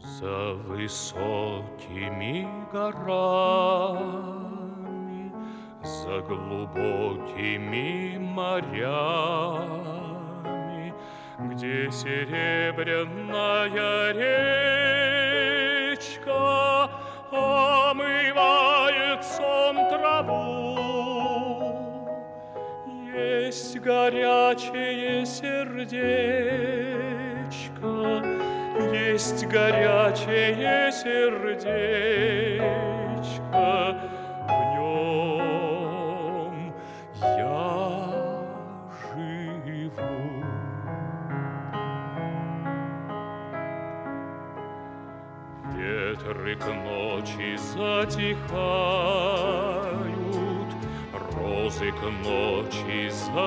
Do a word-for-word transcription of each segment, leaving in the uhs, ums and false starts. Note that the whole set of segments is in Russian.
За высокими горами, за глубокими морями, где серебряная речка омывает сон траву, есть горячее сердечко, есть горячее сердечко, в нем я живу. Ветры к ночи затихают, розы к ночи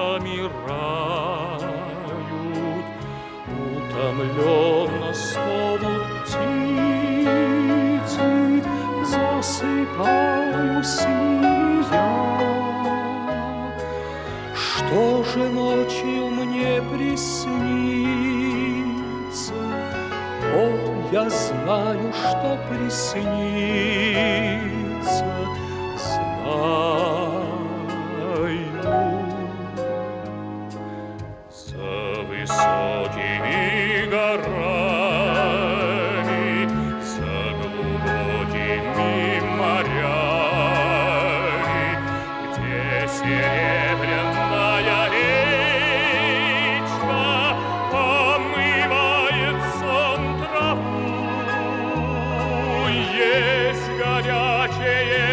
замирают, утомленно стонут птицы, засыпаю с ними я. Что же ночью мне приснится? О, я знаю, что приснится, знаю. За высокими горами, за глубокими морями, где серебряная речка омывает сон траву, есть горячее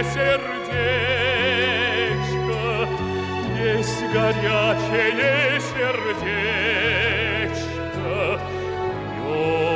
сердечко, есть горячее сердечко, в нем